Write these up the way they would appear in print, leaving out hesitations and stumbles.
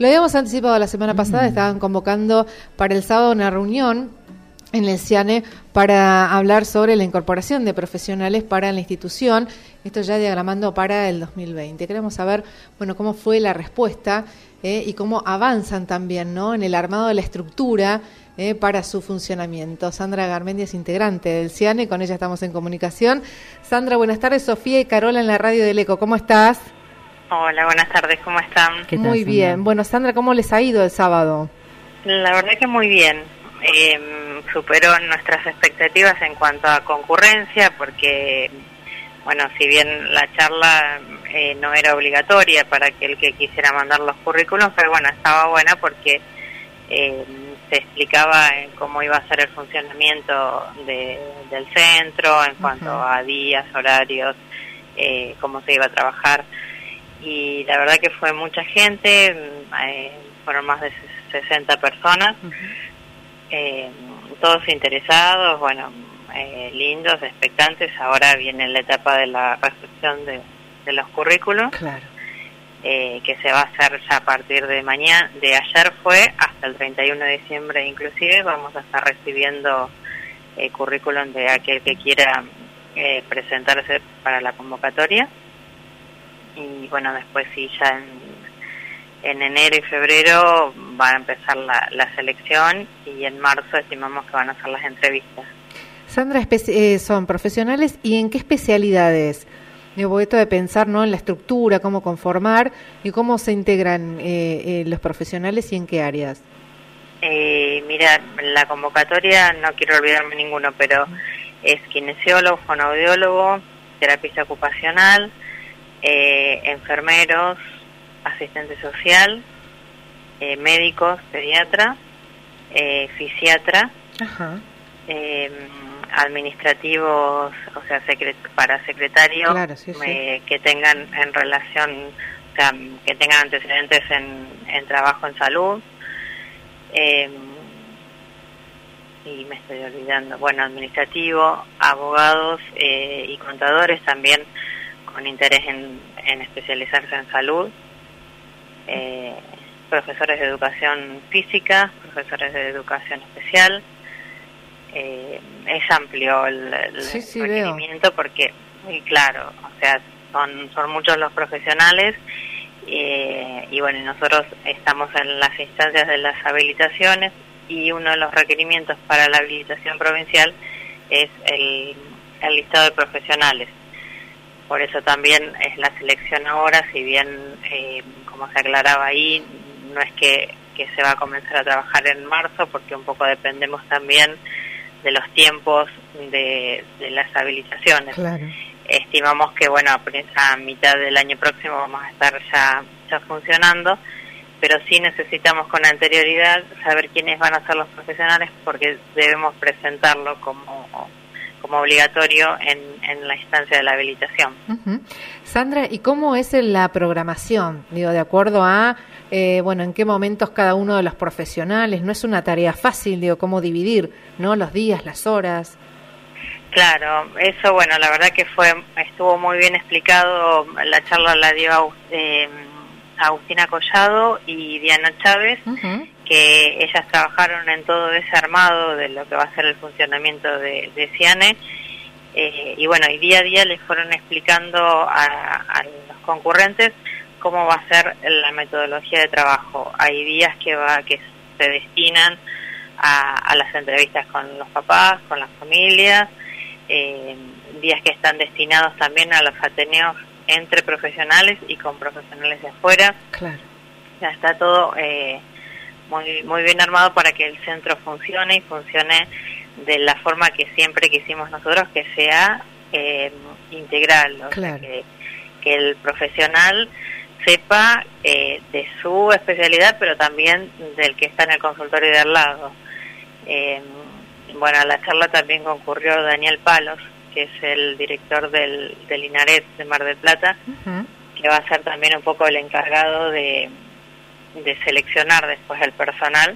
Lo habíamos anticipado la semana pasada, estaban convocando para el sábado una reunión en el CIANE para hablar sobre la incorporación de profesionales para la institución, esto ya diagramando para el 2020. Queremos saber, bueno, cómo fue la respuesta y cómo avanzan también, ¿no?, en el armado de la estructura para su funcionamiento. Sandra Garmendia es integrante del CIANE, con ella estamos en comunicación. Sandra, buenas tardes. Sofía y Carola en la radio del ECO, ¿cómo estás? Hola, buenas tardes, ¿cómo están? ¿Qué tal, muy bien. Sandra? Bueno, Sandra, ¿cómo les ha ido el sábado? La verdad que muy bien. Superó nuestras expectativas en cuanto a concurrencia, porque, bueno, si bien la charla no era obligatoria para aquel que quisiera mandar los currículums, pero bueno, estaba buena porque se explicaba cómo iba a ser el funcionamiento del centro, en cuanto a días, horarios, cómo se iba a trabajar. Y la verdad que fue mucha gente, fueron más de 60 personas, todos interesados, bueno, lindos, expectantes. Ahora viene la etapa de la recepción de los currículos, claro. Que se va a hacer ya a partir de mañana, de ayer fue hasta el 31 de diciembre inclusive. Vamos a estar recibiendo currículum de aquel que quiera presentarse para la convocatoria. Y bueno, después sí, ya en enero y febrero va a empezar la selección y en marzo estimamos que van a ser las entrevistas. Sandra, son profesionales, ¿y en qué especialidades? Digo, esto de pensar, ¿no?, en la estructura, cómo conformar y cómo se integran los profesionales y en qué áreas. Mira, la convocatoria, no quiero olvidarme ninguno, pero es kinesiólogo, fonoaudiólogo, terapista ocupacional, enfermeros, asistente social, médicos, pediatra, fisiatra, administrativos, o sea, para secretarios, claro, sí. Que tengan en relación, o sea, que tengan antecedentes en trabajo en salud, y me estoy olvidando, bueno, administrativo, abogados y contadores también con interés en especializarse en salud, profesores de educación física, profesores de educación especial. Es amplio el requerimiento, veo. Porque, muy claro, o sea, son muchos los profesionales y bueno, nosotros estamos en las instancias de las habilitaciones y uno de los requerimientos para la habilitación provincial es el listado de profesionales. Por eso también es la selección ahora, si bien, como se aclaraba ahí, no es que se va a comenzar a trabajar en marzo, porque un poco dependemos también de los tiempos de las habilitaciones. Claro. Estimamos que, bueno, a mitad del año próximo vamos a estar ya funcionando, pero sí necesitamos con anterioridad saber quiénes van a ser los profesionales, porque debemos presentarlo como obligatorio en la instancia de la habilitación. Sandra, ¿y cómo es la programación? Digo, de acuerdo a, bueno, en qué momentos cada uno de los profesionales. No es una tarea fácil, digo, cómo dividir, ¿no?, los días, las horas. Claro, eso, bueno, la verdad que estuvo muy bien explicado. La charla la dio Agustina Collado y Diana Chávez, que ellas trabajaron en todo ese armado de lo que va a ser el funcionamiento de CIANE, y bueno, y día a día les fueron explicando a los concurrentes cómo va a ser la metodología de trabajo. Hay días que se destinan a las entrevistas con los papás, con las familias, días que están destinados también a los ateneos entre profesionales y con profesionales de afuera. Claro. Ya está todo muy bien armado para que el centro funcione y funcione de la forma que siempre quisimos nosotros, que sea integral, claro. O sea, que el profesional sepa de su especialidad, pero también del que está en el consultorio de al lado. Bueno, a la charla también concurrió Daniel Palos, que es el director del INARET de Mar del Plata, que va a ser también un poco el encargado de seleccionar después el personal.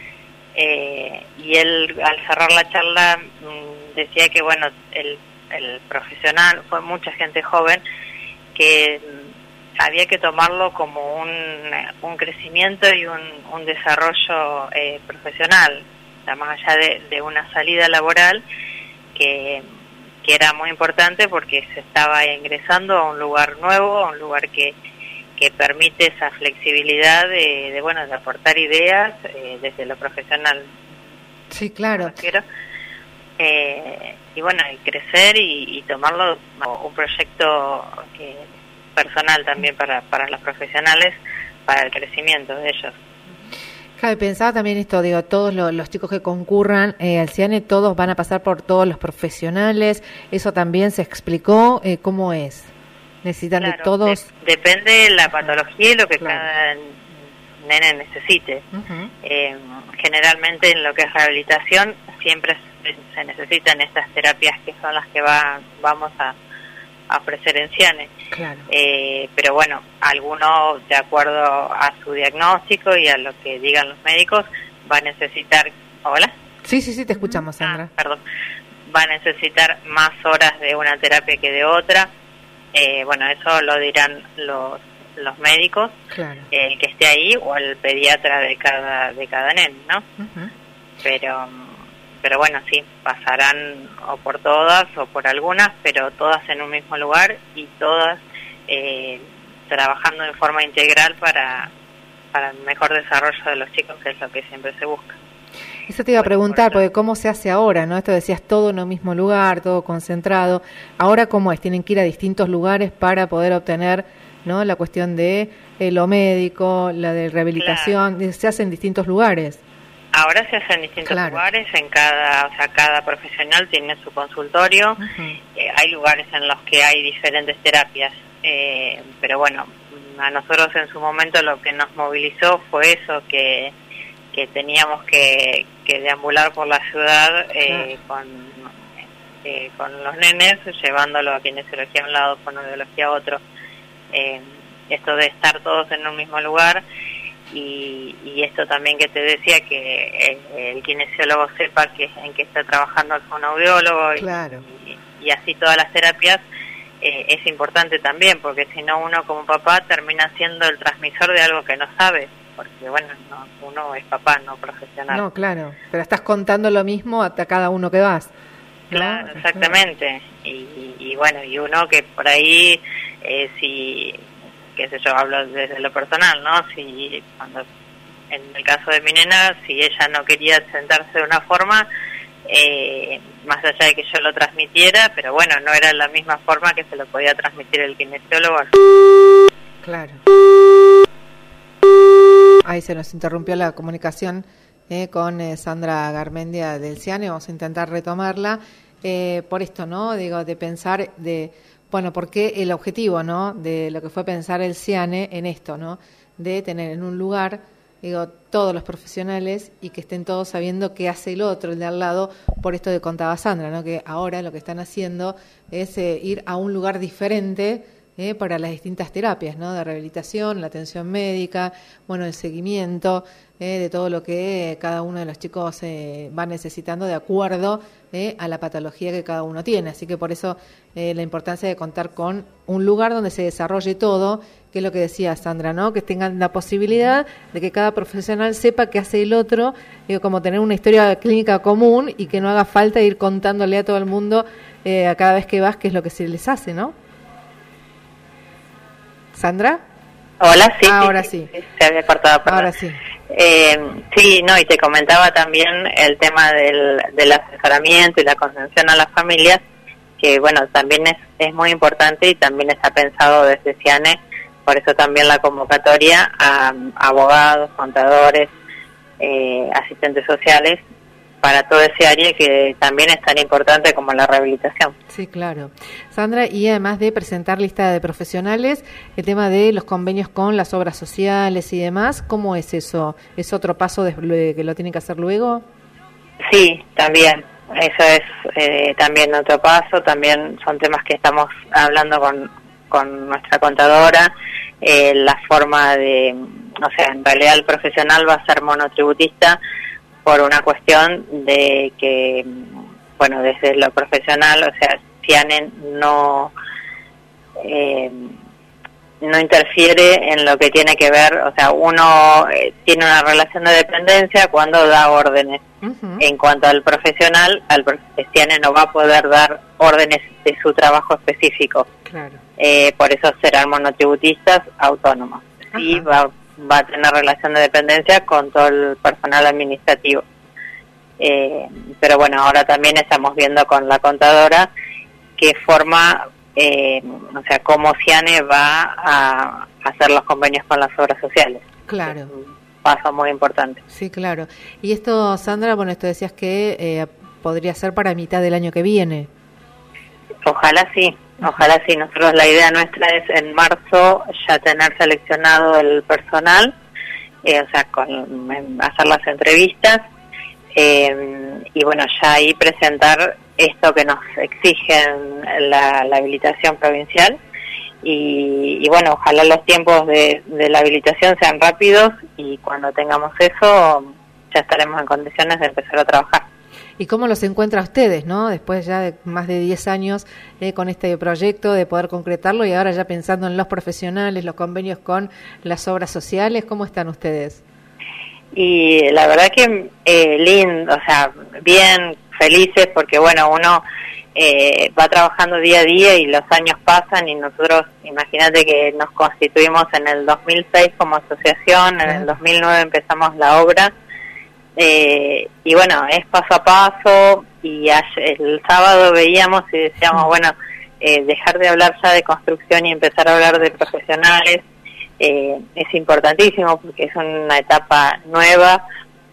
Y él, al cerrar la charla, decía que, bueno, el profesional, fue mucha gente joven que había que tomarlo como un crecimiento y un desarrollo profesional, o sea, más allá de una salida laboral que era muy importante porque se estaba ingresando a un lugar nuevo, a un lugar que permite esa flexibilidad de aportar ideas desde lo profesional. Sí, claro. Y bueno, y crecer y tomarlo como un proyecto personal también para los profesionales, para el crecimiento de ellos. Claro, pensaba también esto, digo, todos los chicos que concurran al CIANE, todos van a pasar por todos los profesionales, eso también se explicó, ¿cómo es? ¿Necesitan de todos? Depende de la patología y lo que cada nene necesite. Generalmente en lo que es rehabilitación siempre se necesitan estas terapias que son las que vamos a ofrecer en CIANE. Claro. Pero bueno, alguno de acuerdo a su diagnóstico y a lo que digan los médicos va a necesitar... ¿Hola? Sí, te escuchamos, Sandra. Perdón. Va a necesitar más horas de una terapia que de otra. Bueno, eso lo dirán los médicos, claro. El que esté ahí o el pediatra de cada nene, ¿no? Pero bueno, sí, pasarán o por todas o por algunas, pero todas en un mismo lugar y todas trabajando de forma integral para el mejor desarrollo de los chicos, que es lo que siempre se busca. Eso te iba a preguntar, porque cómo se hace ahora, ¿no? Esto decías todo en un mismo lugar, todo concentrado. Ahora, ¿cómo es? ¿Tienen que ir a distintos lugares para poder obtener, ¿no?, la cuestión de lo médico, la de rehabilitación? Claro. ¿Se hace en distintos lugares? Ahora se hace en distintos lugares, cada profesional tiene su consultorio. Hay lugares en los que hay diferentes terapias, pero bueno, a nosotros en su momento lo que nos movilizó fue eso, que teníamos que deambular por la ciudad con los nenes, llevándolo a kinesiología a un lado, fonoaudiología a otro. Esto de estar todos en un mismo lugar y esto también que te decía, que el kinesiólogo sepa en qué está trabajando el fonoaudiólogo y así todas las terapias, es importante también, porque si no uno como papá termina siendo el transmisor de algo que no sabe. Porque bueno, uno es papá, no profesional. No, claro, pero estás contando lo mismo a cada uno que vas, ¿no? Claro, exactamente. Y bueno, y uno que por ahí, si, qué sé yo, hablo desde lo personal, ¿no? Si cuando, en el caso de mi nena, si ella no quería sentarse de una forma, más allá de que yo lo transmitiera, pero bueno, no era la misma forma que se lo podía transmitir el kinesiólogo. Claro. Ahí se nos interrumpió la comunicación con Sandra Garmendia del CIANE. Vamos a intentar retomarla por esto, ¿no? Digo, de pensar ¿por qué el objetivo, ¿no?, de lo que fue pensar el CIANE en esto, ¿no?, de tener en un lugar, todos los profesionales y que estén todos sabiendo qué hace el otro, el de al lado, por esto que contaba Sandra, ¿no?, que ahora lo que están haciendo es ir a un lugar diferente para las distintas terapias, ¿no?, de rehabilitación, la atención médica, el seguimiento de todo lo que cada uno de los chicos va necesitando de acuerdo a la patología que cada uno tiene. Así que por eso la importancia de contar con un lugar donde se desarrolle todo, que es lo que decía Sandra, ¿no?, que tengan la posibilidad de que cada profesional sepa qué hace el otro, como tener una historia clínica común y que no haga falta ir contándole a todo el mundo a cada vez que vas qué es lo que se les hace, ¿no? ¿Sandra? Hola, sí. Ahora sí. Se había cortado, perdón. Ahora sí. Sí, no, y te comentaba también el tema del asesoramiento y la contención a las familias, que bueno, también es muy importante y también está pensado desde CIANE, por eso también la convocatoria a abogados, contadores, asistentes sociales, para todo ese área que también es tan importante como la rehabilitación. Sí, claro. Sandra, y además de presentar lista de profesionales, el tema de los convenios con las obras sociales y demás, ¿cómo es eso? ¿Es otro paso que lo tienen que hacer luego? Sí, también. Eso es también otro paso. También son temas que estamos hablando con nuestra contadora. La forma de, en realidad el profesional va a ser monotributista, por una cuestión de que, desde lo profesional, CIANE no no interfiere en lo que tiene que ver, o sea, uno tiene una relación de dependencia cuando da órdenes. En cuanto al profesional, el SIANE no va a poder dar órdenes de su trabajo específico. Claro. Por eso serán monotributistas autónomos. Sí, va a tener relación de dependencia con todo el personal administrativo. Pero bueno, ahora también estamos viendo con la contadora qué forma, o sea, cómo SIANE va a hacer los convenios con las obras sociales. Claro. Es un paso muy importante. Sí, claro. Y esto, Sandra, bueno, esto decías que podría ser para mitad del año que viene. Ojalá sí. Ojalá sí. Nosotros la idea nuestra es en marzo ya tener seleccionado el personal, o sea, hacer las entrevistas y bueno, ya ahí presentar esto que nos exigen la habilitación provincial y bueno, ojalá los tiempos de la habilitación sean rápidos y cuando tengamos eso ya estaremos en condiciones de empezar a trabajar. ¿Y cómo los encuentra ustedes, no? Después ya de más de 10 años con este proyecto, de poder concretarlo y ahora ya pensando en los profesionales, los convenios con las obras sociales, ¿cómo están ustedes? Y la verdad que lindo, o sea, bien, felices, porque bueno, uno va trabajando día a día y los años pasan y nosotros, imagínate que nos constituimos en el 2006 como asociación, en el 2009 empezamos la obra. Y bueno, es paso a paso y el sábado veíamos y decíamos, bueno, dejar de hablar ya de construcción y empezar a hablar de profesionales es importantísimo porque es una etapa nueva,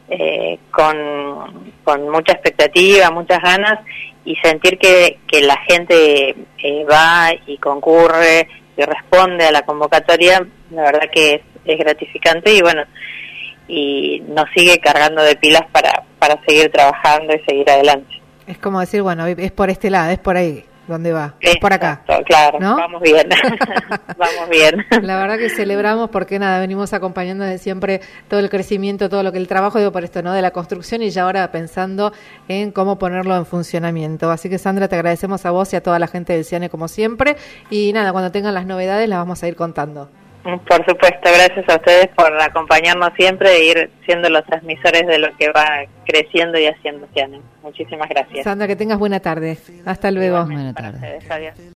con mucha expectativa, muchas ganas y sentir que la gente va y concurre y responde a la convocatoria, la verdad que es gratificante y bueno, y nos sigue cargando de pilas para seguir trabajando y seguir adelante. Es como decir, bueno, es por este lado, es por ahí donde va, es por acá. Claro, ¿no? Vamos bien, vamos bien. La verdad que celebramos porque nada, venimos acompañando desde siempre todo el crecimiento, todo lo que el trabajo, digo por esto, ¿no? De la construcción y ya ahora pensando en cómo ponerlo en funcionamiento. Así que Sandra, te agradecemos a vos y a toda la gente del SIANE como siempre y nada, cuando tengan las novedades las vamos a ir contando. Por supuesto, gracias a ustedes por acompañarnos siempre e ir siendo los transmisores de lo que va creciendo y haciendo SIANE. Muchísimas gracias. Sandra, que tengas buena tarde. Hasta luego. Buena tarde. Adiós.